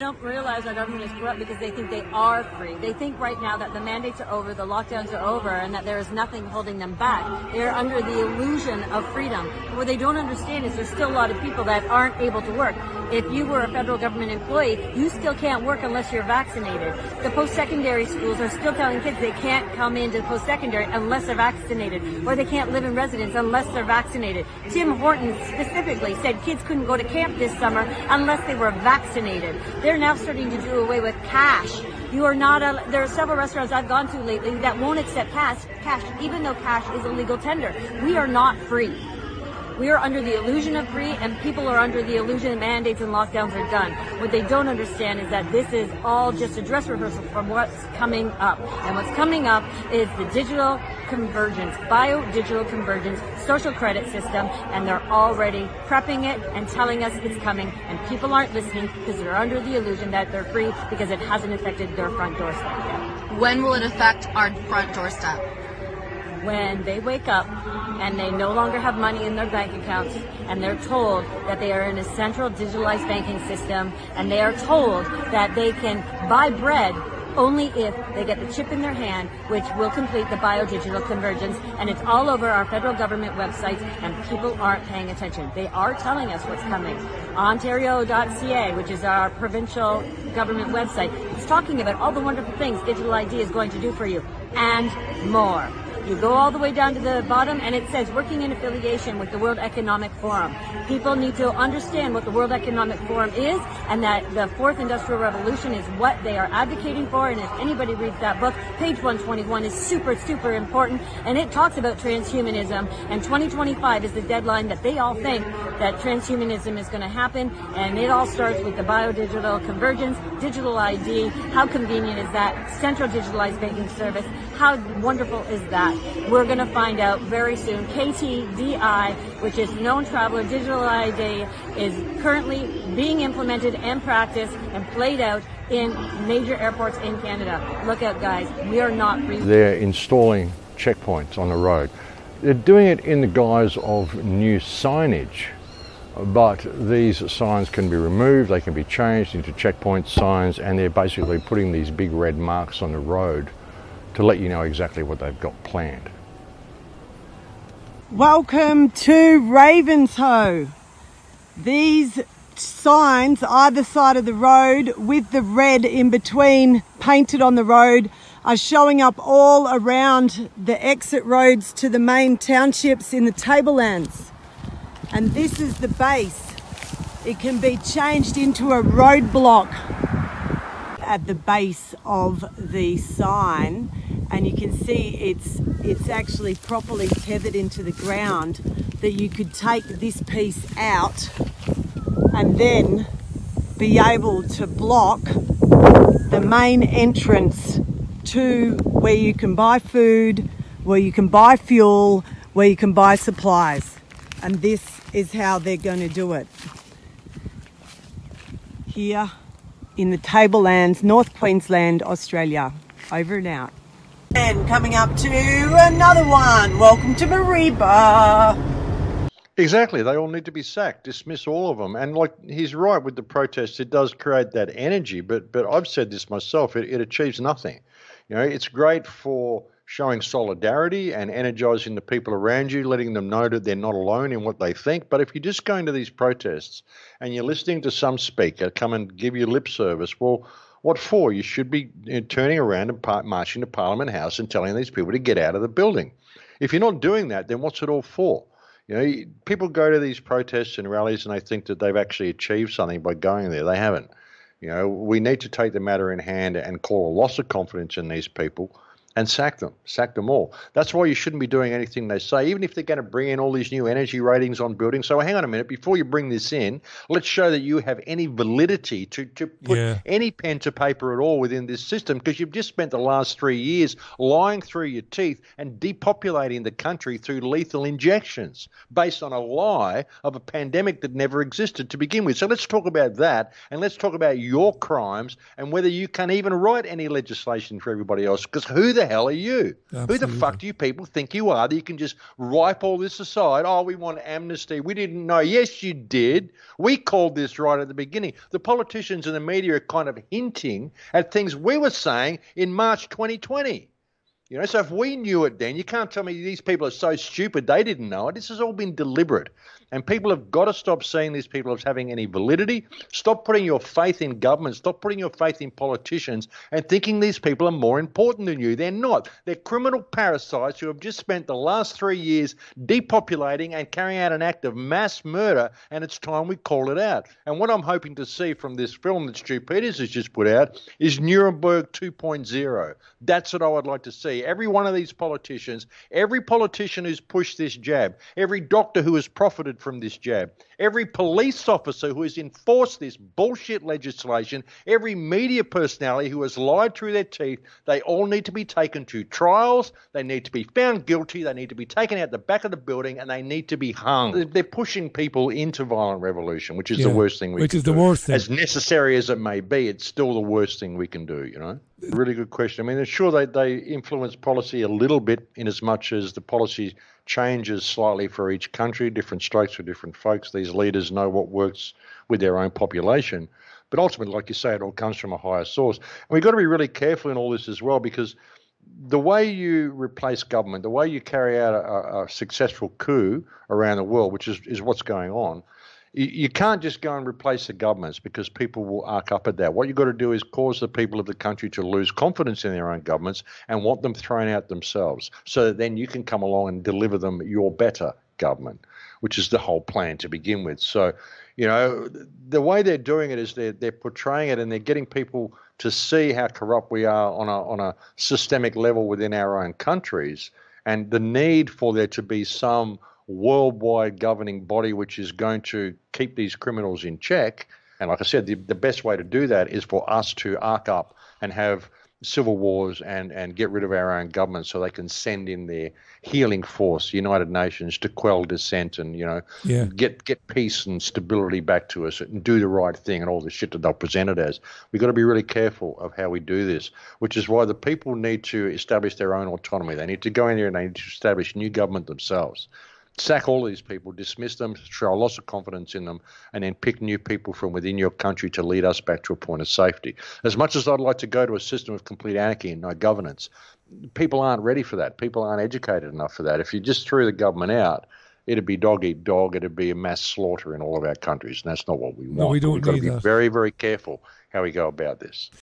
Don't realize our government is corrupt because they think they are free. They think right now that the mandates are over, the lockdowns are over, and that there is nothing holding them back. They are under the illusion of freedom. What they don't understand is there's still a lot of people that aren't able to work. If you were a federal government employee, you still can't work unless you're vaccinated. The post-secondary schools are still telling kids they can't come into post-secondary unless they're vaccinated, or they can't live in residence unless they're vaccinated. Tim Hortons specifically said kids couldn't go to camp this summer unless they were vaccinated. They're now starting to do away with cash. You are not there are several restaurants I've gone to lately that won't accept cash, even though cash is a legal tender. We are not free. We are under the illusion of free, and people are under the illusion that mandates and lockdowns are done. What they don't understand is that this is all just a dress rehearsal from what's coming up. And what's coming up is the digital convergence, bio-digital convergence, social credit system, and they're already prepping it and telling us it's coming, and people aren't listening because they're under the illusion that they're free because it hasn't affected their front doorstep yet. When will it affect our front doorstep? When they wake up and they no longer have money in their bank accounts, and they're told that they are in a central digitalized banking system, and they are told that they can buy bread only if they get the chip in their hand, which will complete the bio-digital convergence, and it's all over our federal government websites, and people aren't paying attention. They are telling us what's coming. Ontario.ca, which is our provincial government website, is talking about all the wonderful things Digital ID is going to do for you, and more. You go all the way down to the bottom and it says working in affiliation with the World Economic Forum. People need to understand what the World Economic Forum is, and that the fourth industrial revolution is what they are advocating for. And if anybody reads that book, page 121 is super important, and it talks about transhumanism, and 2025 is the deadline that they all think that transhumanism is going to happen, and it all starts with the bio-digital convergence, digital ID. How convenient is that? Central digitalized banking service. How wonderful is that? We're going to find out very soon. KTDI, which is Known Traveler Digital ID, is currently being implemented and practiced and played out in major airports in Canada. Look out, guys. We are not free. They're installing checkpoints on the road. They're doing it in the guise of new signage, but these signs can be removed, they can be changed into checkpoint signs, and they're basically putting these big red marks on the road to let you know exactly what they've got planned. Welcome to Ravenshoe. These signs either side of the road with the red in between painted on the road are showing up all around the exit roads to the main townships in the Tablelands. And this is the base. It can be changed into a roadblock at the base of the sign, and you can see it's actually properly tethered into the ground, that you could take this piece out and then be able to block the main entrance to where you can buy food, where you can buy fuel, where you can buy supplies. And this is how they're going to do it. Here in the Tablelands, North Queensland, Australia. Over and out. And coming up to another one. Welcome to Mariba. Exactly. They all need to be sacked. Dismiss all of them. And like he's right with the protests, it does create that energy. But I've said this myself. It achieves nothing. You know, it's great for showing solidarity and energizing the people around you, letting them know that they're not alone in what they think. But if you're just going to these protests and you're listening to some speaker come and give you lip service, well, what for? You should be turning around and marching to Parliament House and telling these people to get out of the building. If you're not doing that, then what's it all for? You know, people go to these protests and rallies and they think that they've actually achieved something by going there. They haven't. You know, we need to take the matter in hand and call a loss of confidence in these people and sack them all. That's why you shouldn't be doing anything they say, even if they're going to bring in all these new energy ratings on buildings. So hang on a minute, before you bring this in, let's show that you have any validity to put any pen to paper at all within this system, because you've just spent the last 3 years lying through your teeth and depopulating the country through lethal injections based on a lie of a pandemic that never existed to begin with. So let's talk about that, and let's talk about your crimes and whether you can even write any legislation for everybody else, because who the the hell are you? Who the Absolutely. fuck do you people think you are that you can just wipe all this aside? Oh, we want amnesty. We didn't know. Yes, you did. We called this right at the beginning. The politicians and the media are kind of hinting at things we were saying in March 2020. You know, so if we knew it then, you can't tell me these people are so stupid they didn't know it. This has all been deliberate. And people have got to stop seeing these people as having any validity. Stop putting your faith in government. Stop putting your faith in politicians and thinking these people are more important than you. They're not. They're criminal parasites who have just spent the last 3 years depopulating and carrying out an act of mass murder, and it's time we call it out. And what I'm hoping to see from this film that Stu Peters has just put out is Nuremberg 2.0. That's what I would like to see. Every one of these politicians, every politician who's pushed this jab, every doctor who has profited from this jab, every police officer who has enforced this bullshit legislation, every media personality who has lied through their teeth, they all need to be taken to trials, they need to be found guilty, they need to be taken out the back of the building, and they need to be hung. They're pushing people into violent revolution, which is the worst thing we can do. Which is the worst thing. As necessary as it may be, it's still the worst thing we can do, you know? Really good question. I mean, sure, they influence policy a little bit in as much as the policy changes slightly for each country, different strokes for different folks. These leaders know what works with their own population. But ultimately, like you say, it all comes from a higher source. And we've got to be really careful in all this as well, because the way you replace government, the way you carry out a successful coup around the world, which is what's going on, you can't just go and replace the governments because people will arc up at that. What you've got to do is cause the people of the country to lose confidence in their own governments and want them thrown out themselves, so that then you can come along and deliver them your better government, which is the whole plan to begin with. So, you know, the way they're doing it is they're portraying it and they're getting people to see how corrupt we are on a systemic level within our own countries, and the need for there to be some worldwide governing body which is going to keep these criminals in check. And like I said, the best way to do that is for us to arc up and have civil wars and get rid of our own government so they can send in their healing force, United Nations, to quell dissent and, you know, get peace and stability back to us and do the right thing and all the shit that they'll present it as. We've got to be really careful of how we do this, which is why the people need to establish their own autonomy. They need to go in there and they need to establish new government themselves. Sack all these people, dismiss them, show a loss of confidence in them, and then pick new people from within your country to lead us back to a point of safety. As much as I'd like to go to a system of complete anarchy and no governance, people aren't ready for that. People aren't educated enough for that. If you just threw the government out, it'd be dog eat dog. It'd be a mass slaughter in all of our countries, and that's not what we want. No, we don't We've got to need be that. very, very careful how we go about this.